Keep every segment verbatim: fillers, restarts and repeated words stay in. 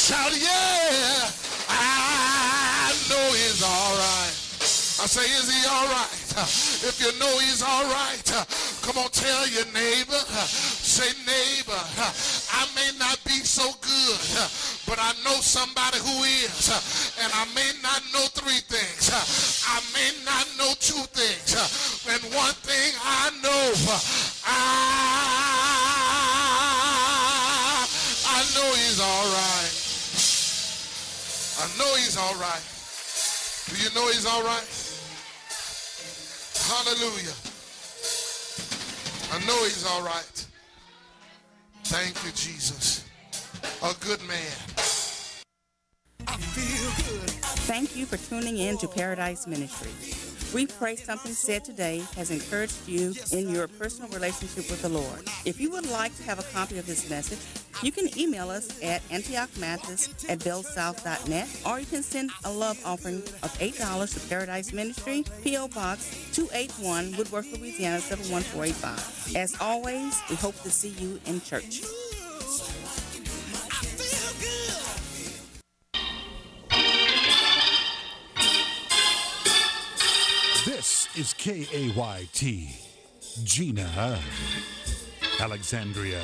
Shout, yeah, I know he's all right. I say, is he all right? If you know he's all right, come on, tell your neighbor. Say, neighbor, I may not be so good, but I know somebody who is. And I may not know three things. I may not know two things. And one thing I know, I, I know he's all right. I know he's all right. Do you know he's all right? Hallelujah. I know he's all right. Thank you, Jesus. A good man. I feel good. Thank you for tuning in to Paradise Ministry. We pray something said today has encouraged you in your personal relationship with the Lord. If you would like to have a copy of this message, you can email us at antioch mathis at bellsouth dot net, or you can send a love offering of eight dollars to Paradise Ministry, P O. Box two eighty-one, Woodworth, Louisiana seven one four eight five. As always, we hope to see you in church. This is K A Y T, Gina, Alexandria.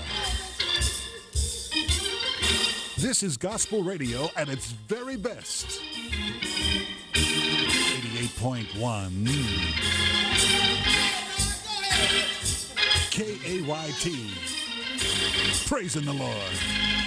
This is gospel radio at its very best. eighty-eight point one K A Y T, praising the Lord.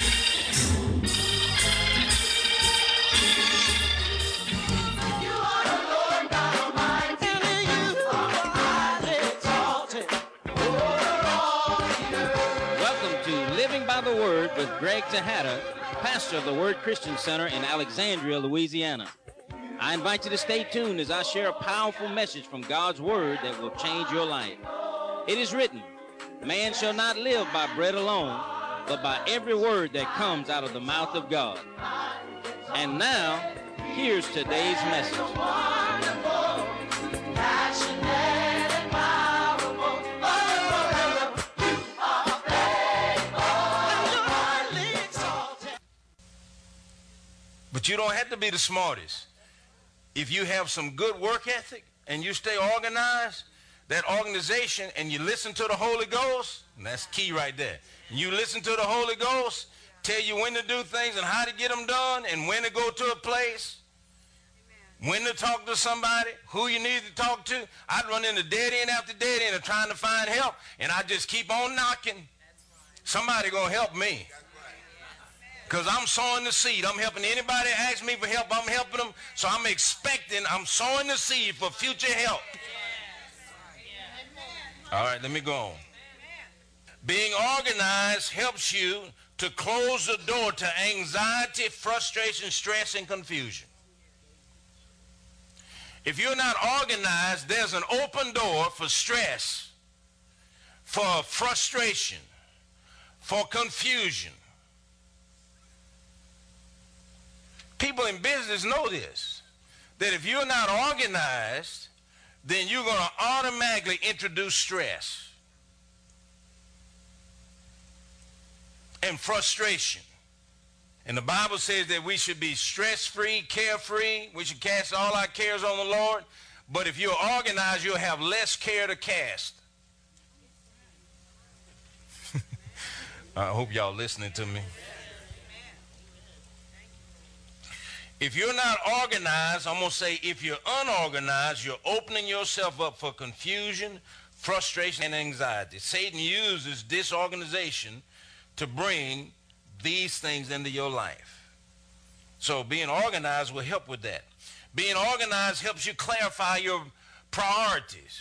By the Word with Greg Tejada, pastor of the Word Christian Center in Alexandria, Louisiana. I invite you to stay tuned as I share a powerful message from God's Word that will change your life. It is written, man shall not live by bread alone, but by every word that comes out of the mouth of God. And now, here's today's message. But you don't have to be the smartest. If you have some good work ethic and you stay organized, that organization, and you listen to the Holy Ghost, and that's key right there. You listen to the Holy Ghost, tell you when to do things and how to get them done, and when to go to a place, when to talk to somebody, who you need to talk to. I'd run into dead end after dead end of trying to find help, and I just keep on knocking. Somebody gonna help me. Because I'm sowing the seed. I'm helping anybody that asks me for help. I'm helping them. So I'm expecting, I'm sowing the seed for future help. All right, let me go on. Being organized helps you to close the door to anxiety, frustration, stress, and confusion. If you're not organized, there's an open door for stress, for frustration, for confusion. People in business know this, that if you're not organized, then you're going to automatically introduce stress and frustration. And the Bible says that we should be stress-free, carefree. We should cast all our cares on the Lord. But if you're organized, you'll have less care to cast. I hope y'all listening to me. If you're not organized, I'm going to say if you're unorganized, you're opening yourself up for confusion, frustration, and anxiety. Satan uses disorganization to bring these things into your life. So being organized will help with that. Being organized helps you clarify your priorities.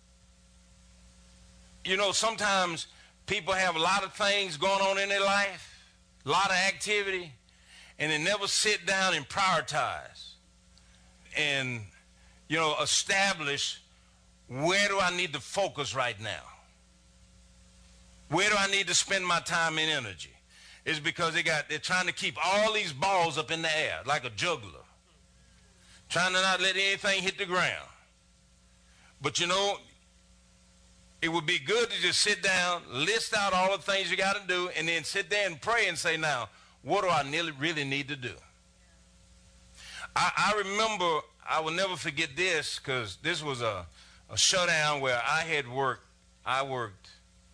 You know, sometimes people have a lot of things going on in their life, a lot of activity, and they never sit down and prioritize and, you know, establish where do I need to focus right now? Where do I need to spend my time and energy? It's because they got, they're trying to keep all these balls up in the air like a juggler, trying to not let anything hit the ground. But, you know, it would be good to just sit down, list out all the things you got to do, and then sit there and pray and say, now, what do I nearly, really need to do? I, I remember, I will never forget this, because this was a, a shutdown where I had worked, I worked,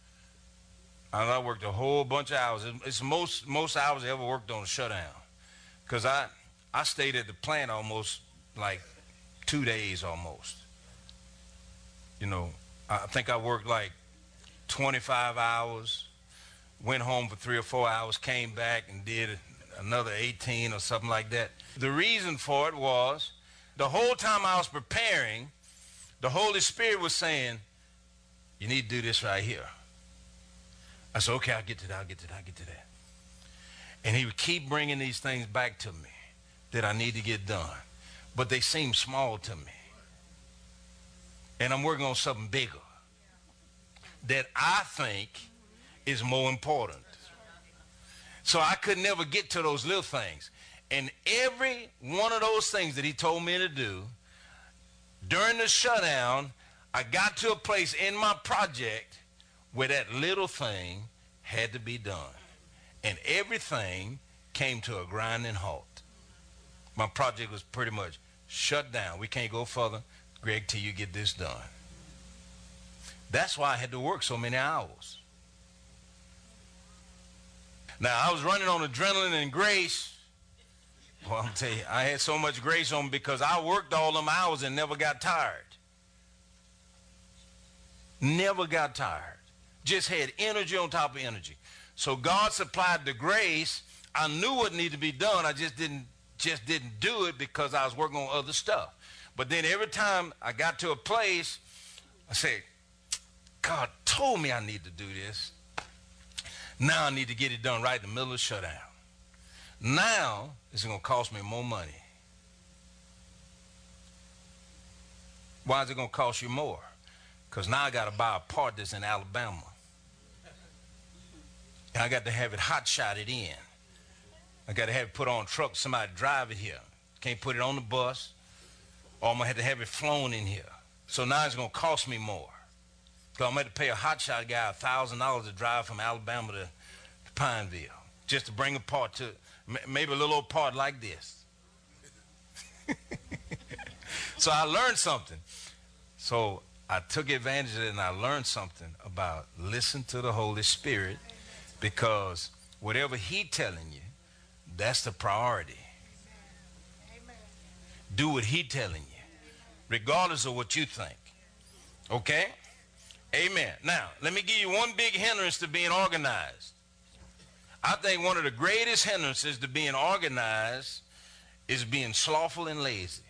I worked a whole bunch of hours. It's most, most hours I ever worked on a shutdown, because I, I stayed at the plant almost like two days almost. You know, I think I worked like twenty-five hours, went home for three or four hours, came back and did another eighteen or something like that. The reason for it was the whole time I was preparing, the Holy Spirit was saying, you need to do this right here. I said, okay, I'll get to that, I'll get to that, I'll get to that. And he would keep bringing these things back to me that I need to get done. But they seem small to me. And I'm working on something bigger that I think is more important. So I could never get to those little things. And every one of those things that he told me to do, during the shutdown, I got to a place in my project where that little thing had to be done. And everything came to a grinding halt. My project was pretty much shut down. We can't go further, Greg, till you get this done. That's why I had to work so many hours. Now, I was running on adrenaline and grace. Well, I'm telling you, I had so much grace on me because I worked all them hours and never got tired. Never got tired. Just had energy on top of energy. So God supplied the grace. I knew what needed to be done. I just didn't just didn't do it because I was working on other stuff. But then every time I got to a place, I said, God told me I need to do this. Now I need to get it done right in the middle of the shutdown. Now it's going to cost me more money. Why is it going to cost you more? Because now I got to buy a part that's in Alabama. And I got to have it hot-shotted in. I got to have it put on a truck, somebody drive it here. Can't put it on the bus, or I'm going to have to have it flown in here. So now it's going to cost me more. So I'm going to have to pay a hotshot guy one thousand dollars to drive from Alabama to, to Pineville, just to bring a part to, maybe a little old part like this. So I learned something. So I took advantage of it and I learned something about listen to the Holy Spirit, because whatever he telling you, that's the priority. Amen. Do what he telling you, regardless of what you think. Okay? Amen. Now, let me give you one big hindrance to being organized. I think one of the greatest hindrances to being organized is being slothful and lazy.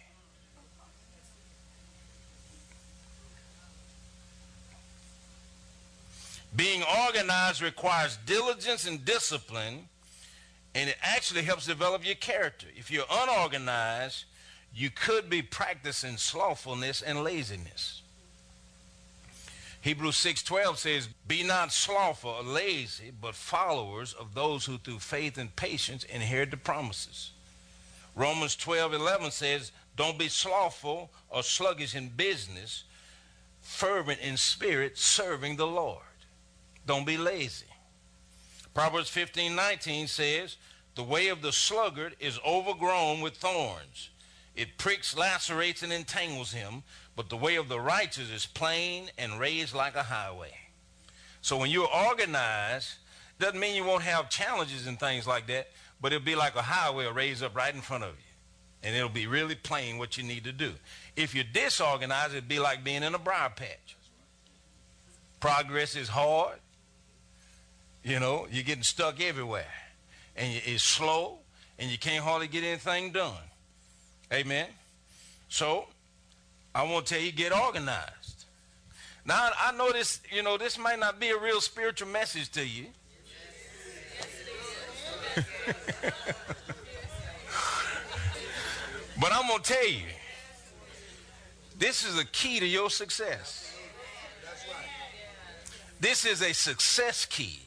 Being organized requires diligence and discipline, and it actually helps develop your character. If you're unorganized, you could be practicing slothfulness and laziness. Hebrews six twelve says, be not slothful or lazy, but followers of those who through faith and patience inherit the promises. Romans twelve eleven says, don't be slothful or sluggish in business, fervent in spirit, serving the Lord. Don't be lazy. Proverbs fifteen nineteen says, the way of the sluggard is overgrown with thorns. It pricks, lacerates, and entangles him, but the way of the righteous is plain and raised like a highway. So when you're organized, doesn't mean you won't have challenges and things like that, but it'll be like a highway raised up right in front of you. And it'll be really plain what you need to do. If you're disorganized, it'd be like being in a briar patch. Progress is hard. You know, you're getting stuck everywhere. And it's slow, and you can't hardly get anything done. Amen? So, I want to tell you, get organized. Now, I know this, you know, this might not be a real spiritual message to you. But I'm going to tell you, this is a key to your success. This is a success key.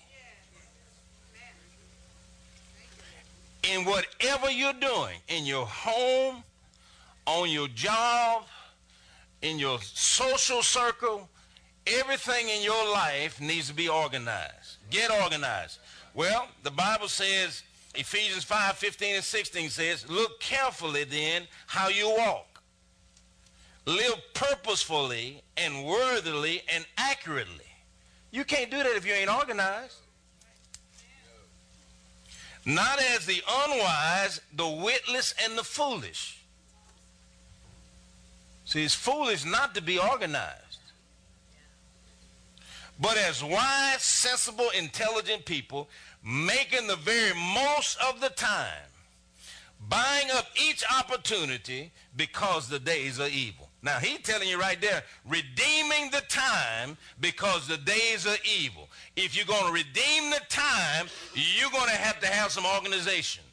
In whatever you're doing, in your home, on your job, in your social circle, everything in your life needs to be organized. Get organized. Well, the Bible says Ephesians five, fifteen and sixteen says, look carefully then how you walk. Live purposefully and worthily and accurately. You can't do that if you ain't organized. Not as the unwise, the witless, and the foolish. See, it's foolish not to be organized. But as wise, sensible, intelligent people, making the very most of the time, buying up each opportunity because the days are evil. Now, he's telling you right there, redeeming the time because the days are evil. If you're going to redeem the time, you're going to have to have some organization.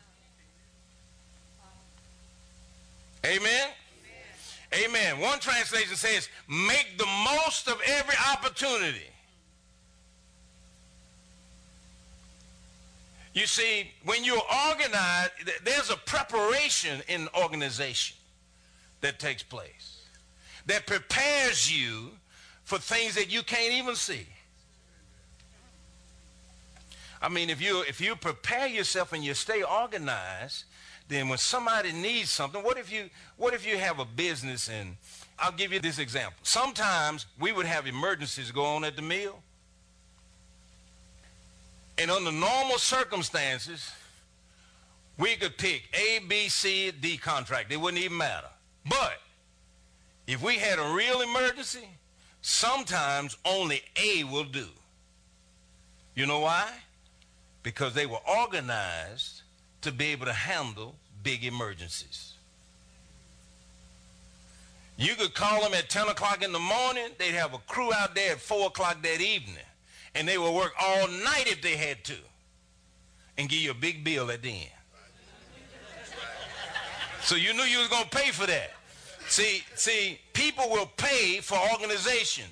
Amen? Amen. Amen. One translation says, make the most of every opportunity. You see, when you're organized, there's a preparation in organization that takes place that prepares you for things that you can't even see. I mean, if you if you prepare yourself and you stay organized, then when somebody needs something, what if you what if you have a business, and I'll give you this example. Sometimes we would have emergencies go on at the mill. And under normal circumstances, we could pick A, B, C, D contract. It wouldn't even matter. But if we had a real emergency, sometimes only A will do. You know why? Because they were organized to be able to handle big emergencies. You could call them at ten o'clock in the morning. They'd have a crew out there at four o'clock that evening. And they would work all night if they had to and give you a big bill at the end. So you knew you was going to pay for that. See, see, people will pay for organization.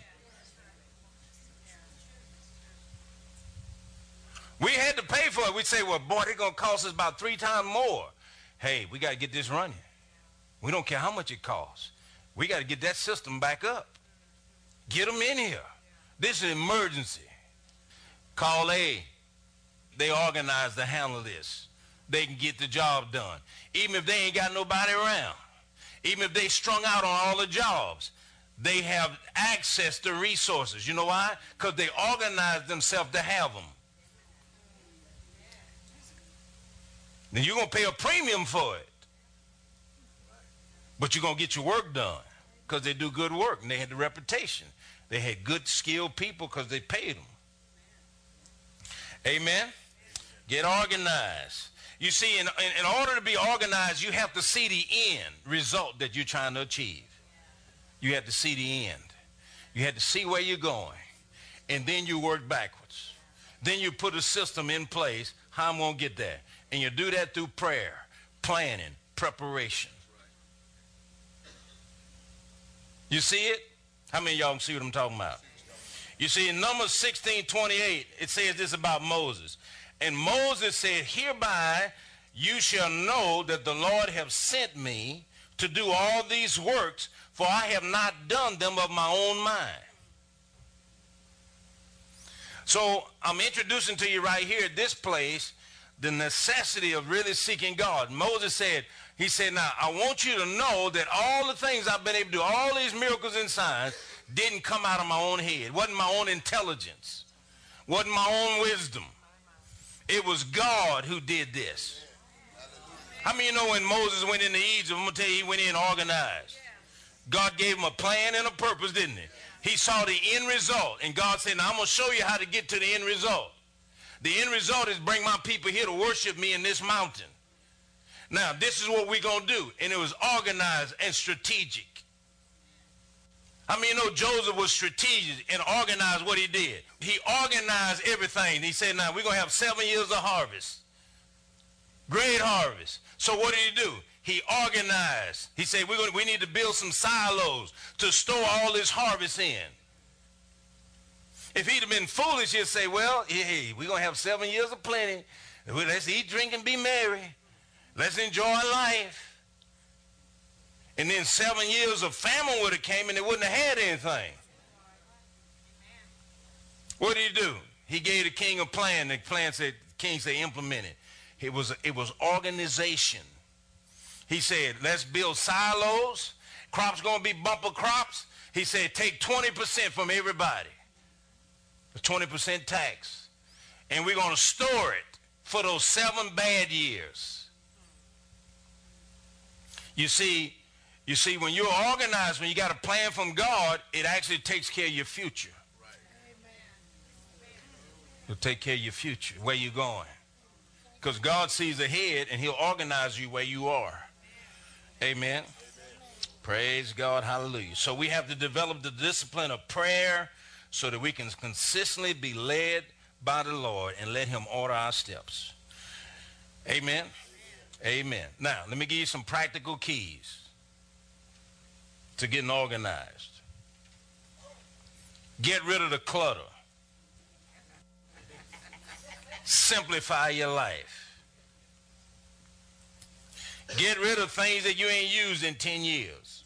We had to pay for it. We'd say, well, boy, they're going to cost us about three times more. Hey, we got to get this running. We don't care how much it costs. We got to get that system back up. Get them in here. This is an emergency. Call A. They organize to handle this. They can get the job done. Even if they ain't got nobody around. Even if they strung out on all the jobs. They have access to resources. You know why? Because they organize themselves to have them. Then you're going to pay a premium for it. But you're going to get your work done because they do good work and they had the reputation. They had good, skilled people because they paid them. Amen? Get organized. You see, in, in, in order to be organized, you have to see the end result that you're trying to achieve. You have to see the end. You have to see where you're going. And then you work backwards. Then you put a system in place, how I'm going to get there. And you do that through prayer, planning, preparation. You see it? How many of y'all can see what I'm talking about? You see, in Numbers sixteen twenty-eight, it says this about Moses. And Moses said, hereby you shall know that the Lord have sent me to do all these works, for I have not done them of my own mind. So I'm introducing to you right here at this place the necessity of really seeking God. Moses said, he said, now I want you to know that all the things I've been able to do, all these miracles and signs, didn't come out of my own head. Wasn't my own intelligence. Wasn't my own wisdom. It was God who did this. How many of you know when Moses went into Egypt, I'm going to tell you, he went in organized. God gave him a plan and a purpose, didn't he? He saw the end result. And God said, now I'm going to show you how to get to the end result. The end result is bring my people here to worship me in this mountain. Now, this is what we're going to do. And it was organized and strategic. I mean, you know, Joseph was strategic and organized what he did. He organized everything. He said, now, we're going to have seven years of harvest. Great harvest. So what did he do? He organized. He said, we're going to, we need to build some silos to store all this harvest in. If he'd have been foolish, he'd say, well, hey, we're going to have seven years of plenty. Let's eat, drink, and be merry. Let's enjoy life. And then seven years of famine would have came and they wouldn't have had anything. What did he do? He gave the king a plan. The plan said, the king said, implement it. It was, it was organization. He said, let's build silos. Crops going to be bumper crops. He said, take twenty percent from everybody. The twenty percent tax. And we're going to store it for those seven bad years. You see, you see, when you're organized, when you got a plan from God, it actually takes care of your future. It'll take care of your future, where you're going. Because God sees ahead, and he'll organize you where you are. Amen. Amen. Praise God. Hallelujah. So we have to develop the discipline of prayer so that we can consistently be led by the Lord and let him order our steps. Amen. Amen. Now, let me give you some practical keys to getting organized. Get rid of the clutter. Simplify your life. Get rid of things that you ain't used in ten years.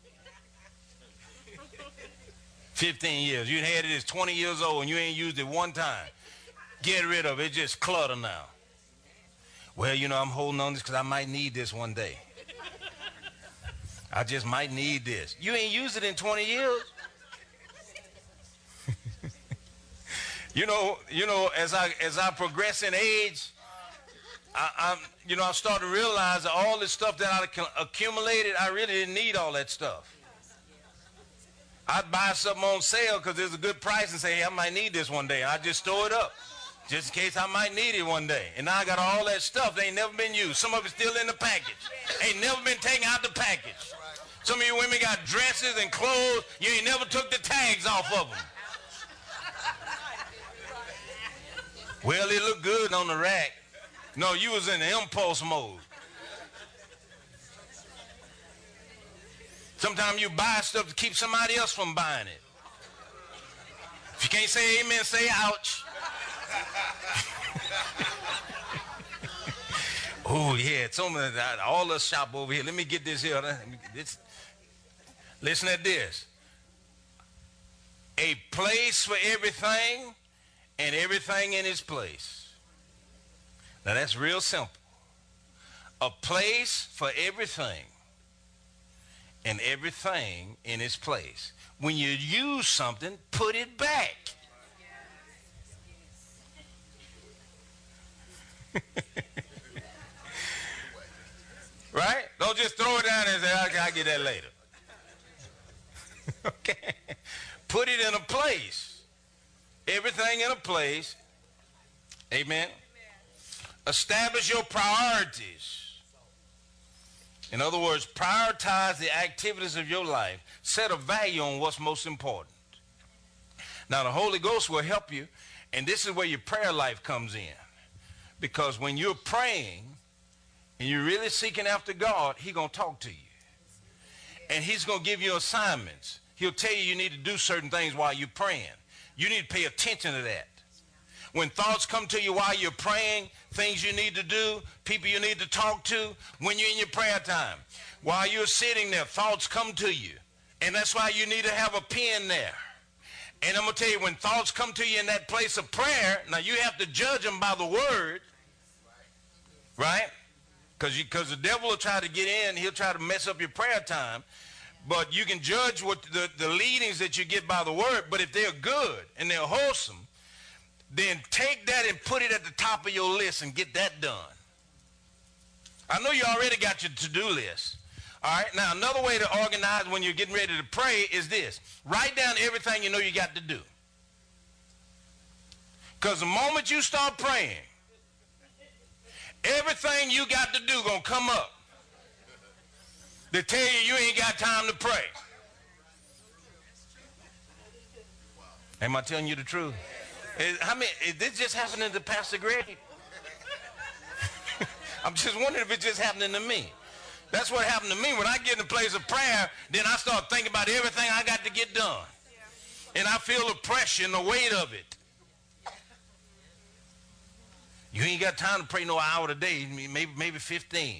fifteen years. You had it as twenty years old and you ain't used it one time. Get rid of it. It's just clutter now. Well, you know, I'm holding on to this because I might need this one day. I just might need this. You ain't used it in twenty years. You know, you know, as I as I progress in age, I, I'm, you know, I start to realize that all this stuff that I accumulated, I really didn't need all that stuff. I'd buy something on sale because there's a good price and say, hey, I might need this one day. I just store it up just in case I might need it one day. And now I got all that stuff that ain't never been used. Some of it's still in the package. Ain't never been taken out the package. Some of you women got dresses and clothes. You ain't never took the tags off of them. Well, it looked good on the rack. No, you was in the impulse mode. Sometimes you buy stuff to keep somebody else from buying it. If you can't say amen, say ouch. Oh, yeah, it's on the, all the shop over here. Let me get this here. Let me get this. Listen at this. A place for everything and everything in its place. Now that's real simple. A place for everything and everything in its place. When you use something, put it back. Right? Don't just throw it down and say, I'll, I'll get that later. Okay? Put it in a place. Everything in a place. Amen. Establish your priorities. In other words, prioritize the activities of your life. Set a value on what's most important. Now, the Holy Ghost will help you, and this is where your prayer life comes in. Because when you're praying and you're really seeking after God, he's going to talk to you. And he's going to give you assignments. He'll tell you you need to do certain things while you're praying. You need to pay attention to that. When thoughts come to you while you're praying, things you need to do, people you need to talk to, when you're in your prayer time, while you're sitting there, thoughts come to you. And that's why you need to have a pen there. And I'm going to tell you, when thoughts come to you in that place of prayer, now you have to judge them by the word, right? Because because the devil will try to get in, he'll try to mess up your prayer time. But you can judge what the, the leadings that you get by the word. But if they're good and they're wholesome, then take that and put it at the top of your list and get that done. I know you already got your to-do list. All right, now another way to organize when you're getting ready to pray is this. Write down everything you know you got to do. Because the moment you start praying, everything you got to do gonna come up. They tell you you ain't got time to pray. Am I telling you the truth? Is, I mean, is this just happening to Pastor Greg? I'm just wondering if it's just happening to me. That's what happened to me. When I get in a place of prayer, then I start thinking about everything I got to get done. And I feel the pressure and the weight of it. You ain't got time to pray no hour a day, maybe, maybe fifteen.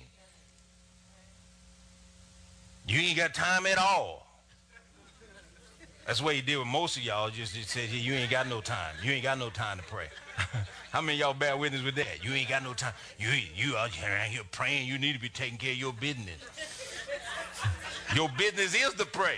You ain't got time at all. That's the way you deal with most of y'all. Just, just say, you ain't got no time. You ain't got no time to pray. How many of y'all bear witness with that? You ain't got no time. You, you out here praying. You need to be taking care of your business. Your business is to pray.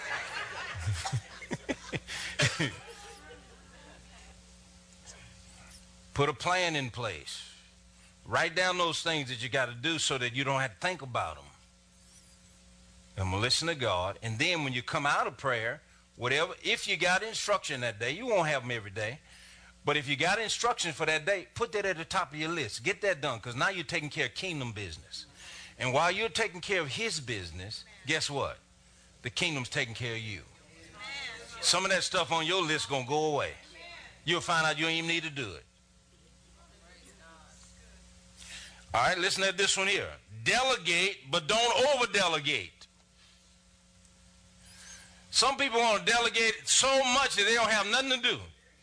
Put a plan in place. Write down those things that you got to do so that you don't have to think about them. I'm going to listen to God. And then when you come out of prayer, whatever, if you got instruction that day, you won't have them every day. But if you got instruction for that day, put that at the top of your list. Get that done, because now you're taking care of kingdom business. And while you're taking care of his business, guess what? The kingdom's taking care of you. Some of that stuff on your list is going to go away. You'll find out you don't even need to do it. All right, listen to this one here. Delegate, but don't over-delegate. Some people want to delegate so much that they don't have nothing to do.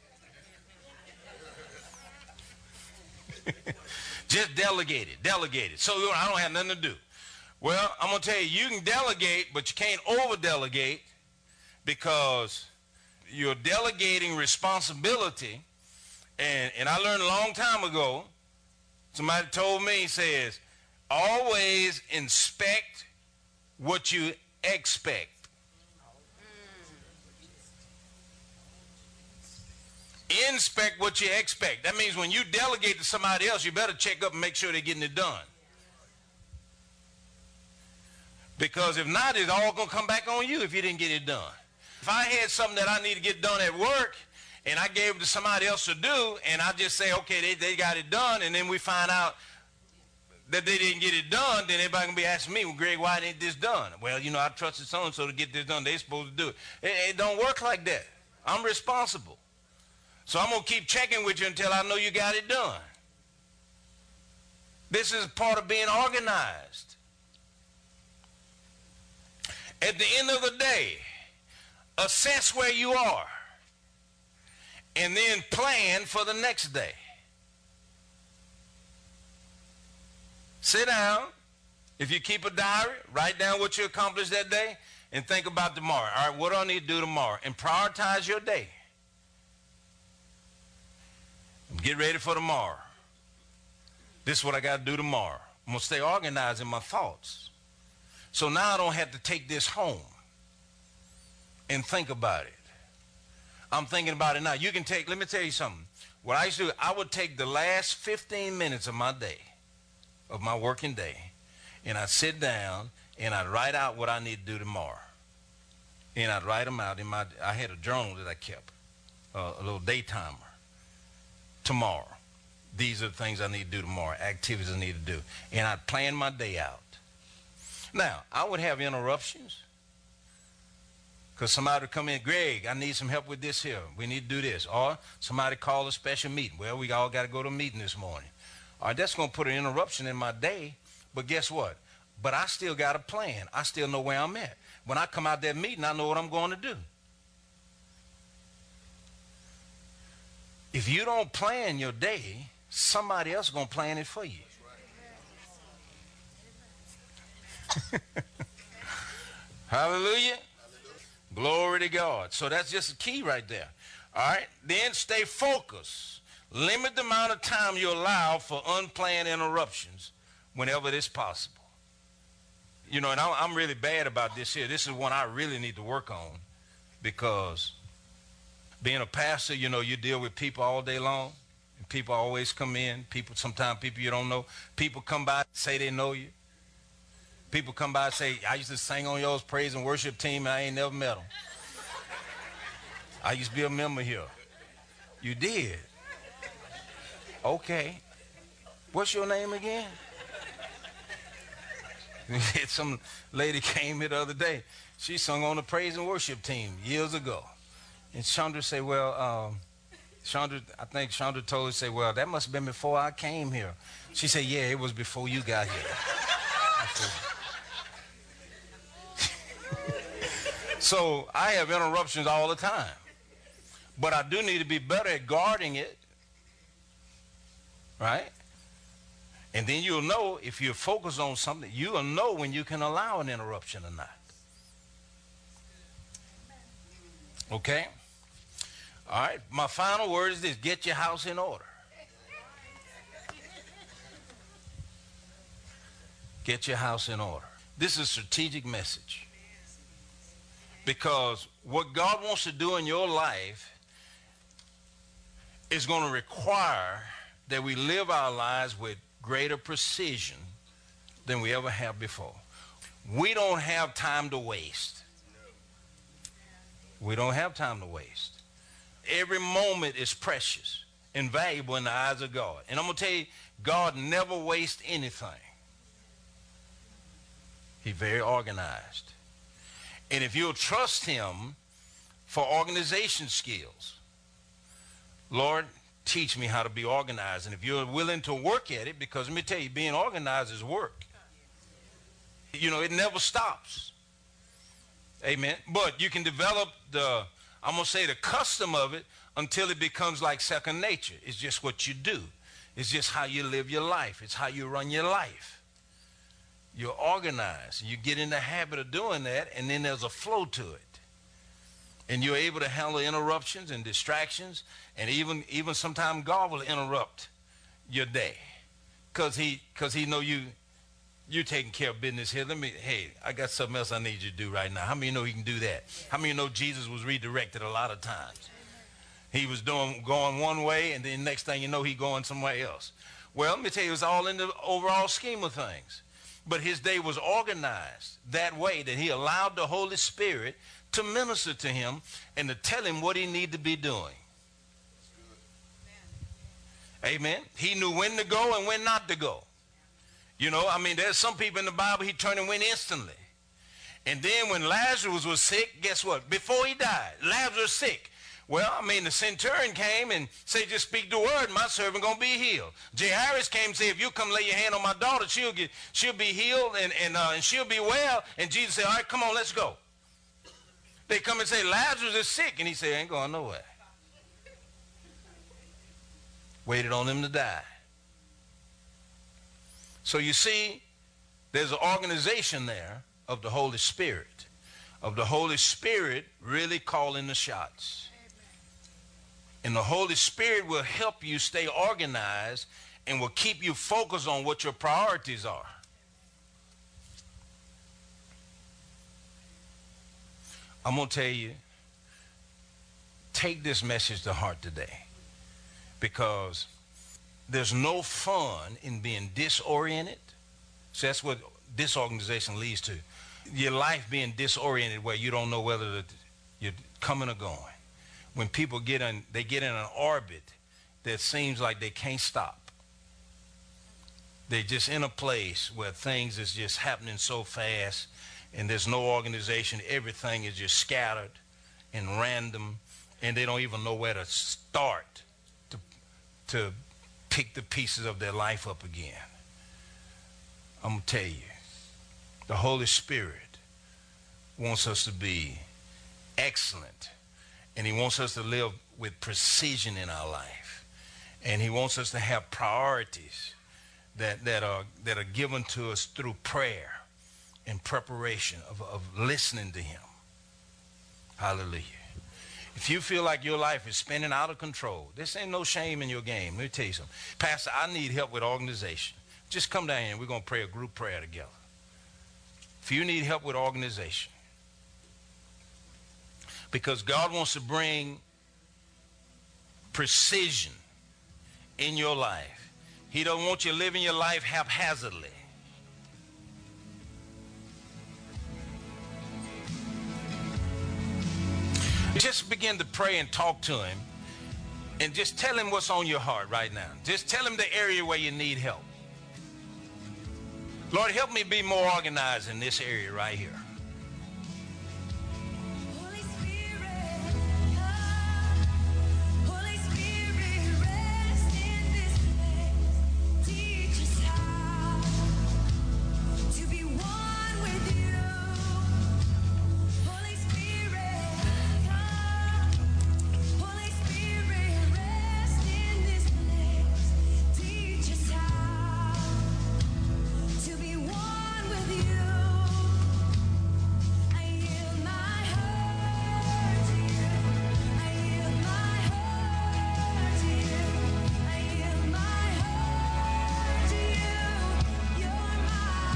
Just delegate it, delegate it. So I don't have nothing to do. Well, I'm going to tell you, you can delegate, but you can't over-delegate, because you're delegating responsibility. And, and I learned a long time ago, somebody told me, he says, always inspect what you expect. Inspect what you expect. That means when you delegate to somebody else, you better check up and make sure they're getting it done. Because if not, it's all going to come back on you if you didn't get it done. If I had something that I need to get done at work, and I gave it to somebody else to do, and I just say, okay, they, they got it done, and then we find out that they didn't get it done, then everybody going to be asking me, well, Greg, why ain't this done? Well, you know, I trusted so-and-so to get this done. They're supposed to do it. It, it don't work like that. I'm responsible. So I'm going to keep checking with you until I know you got it done. This is part of being organized. At the end of the day, assess where you are and then plan for the next day. Sit down. If you keep a diary, write down what you accomplished that day and think about tomorrow. All right, what do I need to do tomorrow? And prioritize your day. Get ready for tomorrow. This is what I got to do tomorrow. I'm going to stay organized in my thoughts. So now I don't have to take this home and think about it. I'm thinking about it now. You can take, let me tell you something. What I used to do, I would take the last fifteen minutes of my day, of my working day, and I'd sit down and I'd write out what I need to do tomorrow. And I'd write them out in my, I had a journal that I kept, uh, a little day timer. Tomorrow, these are the things I need to do tomorrow, activities I need to do. And I'd plan my day out. Now, I would have interruptions, because somebody would come in, Greg, I need some help with this here. We need to do this. Or somebody call a special meeting. Well, we all got to go to a meeting this morning. All right, that's going to put an interruption in my day, but guess what? But I still got a plan. I still know where I'm at. When I come out that meeting, I know what I'm going to do. If you don't plan your day, somebody else is going to plan it for you. Hallelujah. Glory to God. So that's just a key right there. All right. Then stay focused. Limit the amount of time you allow for unplanned interruptions whenever it's possible. You know, and I'm really bad about this here. This is one I really need to work on, because being a pastor, you know, you deal with people all day long. And people always come in. People, sometimes people you don't know. People come by, say they know you. People come by and say, I used to sing on y'all's praise and worship team, and I ain't never met them. I used to be a member here. You did? Okay. What's your name again? Some lady came here the other day. She sung on the praise and worship team years ago. And Chandra said, well, um, Chandra, I think Chandra told her, say, well, that must have been before I came here. She said, yeah, it was before you got here. So I have interruptions all the time. But I do need to be better at guarding it. Right? And then you'll know, if you're focused on something, you'll know when you can allow an interruption or not. Okay? All right, my final word is this: get your house in order. Get your house in order. This is a strategic message. Because what God wants to do in your life is going to require that we live our lives with greater precision than we ever have before. We don't have time to waste. We don't have time to waste. Every moment is precious and valuable in the eyes of God. And I'm going to tell you, God never wastes anything. He's very organized. And if you'll trust him for organization skills, Lord, teach me how to be organized. And if you're willing to work at it, because let me tell you, being organized is work. You know, it never stops. Amen. But you can develop the, I'm going to say the custom of it until it becomes like second nature. It's just what you do. It's just how you live your life. It's how you run your life. You're organized. You get in the habit of doing that, and then there's a flow to it. And you're able to handle interruptions and distractions, and even even sometimes God will interrupt your day because he because he know you you're taking care of business here. Let me, hey, I got something else I need you to do right now. How many know he can do that? How many know Jesus was redirected a lot of times? He was doing going one way, and then next thing you know, he going somewhere else. Well, let me tell you, it's all in the overall scheme of things. But his day was organized that way that he allowed the Holy Spirit to minister to him and to tell him what he needed to be doing. Amen. He knew when to go and when not to go. You know, I mean, there's some people in the Bible, he turned and went instantly. And then when Lazarus was sick, guess what? Before he died, Lazarus was sick. Well, I mean, the centurion came and said, just speak the word, my servant going to be healed. Jairus came and said, if you come lay your hand on my daughter, she'll get, she'll be healed and, and, uh, and she'll be well. And Jesus said, all right, come on, let's go. They come and say, Lazarus is sick. And he said, ain't going nowhere. Waited on him to die. So you see, there's an organization there of the Holy Spirit, of the Holy Spirit really calling the shots. And the Holy Spirit will help you stay organized and will keep you focused on what your priorities are. I'm going to tell you, take this message to heart today, because there's no fun in being disoriented. So that's what disorganization leads to. Your life being disoriented where you don't know whether you're coming or going. When people get in, they get in an orbit that seems like they can't stop. They're just in a place where things is just happening so fast and there's no organization. Everything is just scattered and random, and they don't even know where to start to, to pick the pieces of their life up again. I'm going to tell you, the Holy Spirit wants us to be excellent, and he wants us to live with precision in our life, and he wants us to have priorities that, that, are, that are given to us through prayer and preparation of, of listening to him. Hallelujah. If you feel like your life is spinning out of control, this ain't no shame in your game. Let me tell you something. Pastor, I need help with organization. Just come down here and we're going to pray a group prayer together. If you need help with organization, because God wants to bring precision in your life. He don't want you living your life haphazardly. Just begin to pray and talk to him, and just tell him what's on your heart right now. Just tell him the area where you need help. Lord, help me be more organized in this area right here.